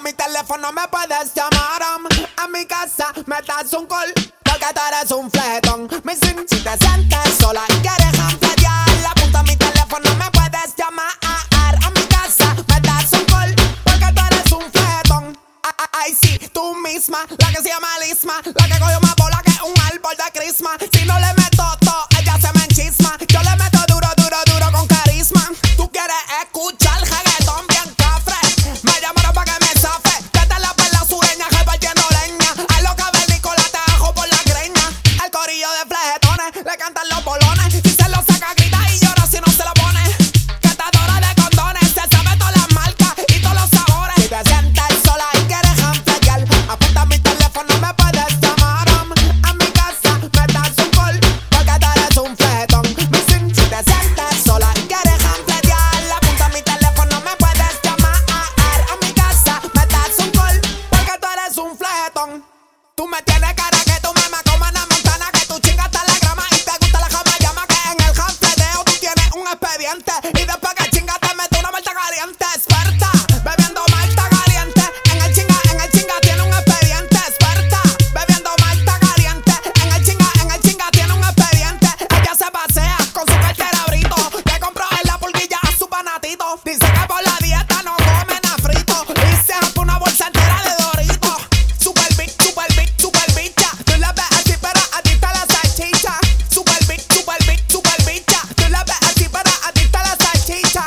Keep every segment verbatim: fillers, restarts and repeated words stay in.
mi teléfono me puedes llamar. um, A mi casa me das un call, porque tú eres un fletón. Mi sim, si te sientes sola y quieres janfletear, apunta a mi teléfono, me puedes llamar. A mi casa me das un call, porque tú eres un fletón. Ay, sí, tú misma, la que se llama Lisma, la que cogió más bola que un árbol de crisma. Si no le meto todo, ella se me enchisma. Yo le meto duro, duro, duro con carisma. Tú quieres escuchar reggaetón bien cafre, me llamaron pa' que me zafe. Desde la perla sureña repartiendo leña, a lo que ver Nicolás te ajo por la greña. El corillo de flejetones, le cantan los bolones. Si se lo saca grita y llora si no se lo pone. Catadora de condones, se sabe todas las marcas y todos los sabores. Si te sientes sola y quieres janfletear, apunta a mi teléfono, me puedes llamar. um, A mi casa me das un call, porque tú eres un fletón. Mi sim, si te sientes sola y quieres janfletear, apunta a mi teléfono, me puedes llamar. A mi casa me das un call, porque tú eres un fletón. Tú me tienes cara que tú me como Ana Montana, que tú chingas hasta la grama y te gusta la cama llama. Que en el janfleteo tú tienes un expediente, y después que chingas te meto una malta caliente. Experta, bebiendo malta caliente. En el chinga, en el chinga tiene un expediente. Experta, bebiendo malta caliente. En el chinga, en el chinga tiene un expediente. Ella se pasea con su cartera brito, que compró en la pulguilla a su panatito. Dice que por la dieta no come nada frito, y se jampa una bolsa entera de Doritos. Super big, super big, super bicha. Tú la ves así pero a ti está la salchicha. Super big, super big, super bicha. Tú la ves así pero a ti está la salchicha.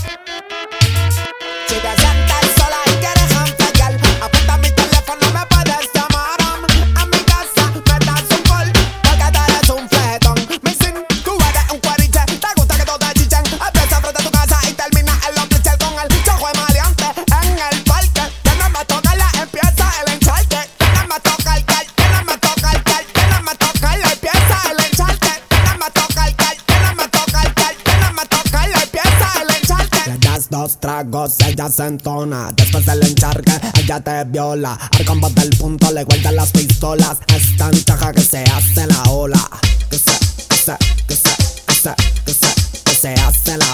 Si te sientes sola y quieres janfletear, apunta a mi teléfono, me puedes llamar. um, A mi casa me das un call, porque tú eres un fletón. Mi sim, tú eres un cuariche, te gusta que todos te chichen. Empieza frente a tu casa y termina en los blitzers con el chojo de maleante. En el parque, que no me toca la empieza el encharte. Que no me toca el cal, que no me toca el cal, que no me toca la empieza el encharte. Que no me toca el cal, que no me toca el cal, que no me toca la empieza el encharte. Le das dos tragos, ella se entona. Después del encharque, ella te viola. Al combo del punto le guardan las pistolas. Es tan chaja que se hace la ola. Que se, que se, que se, que se, que se, que se hace la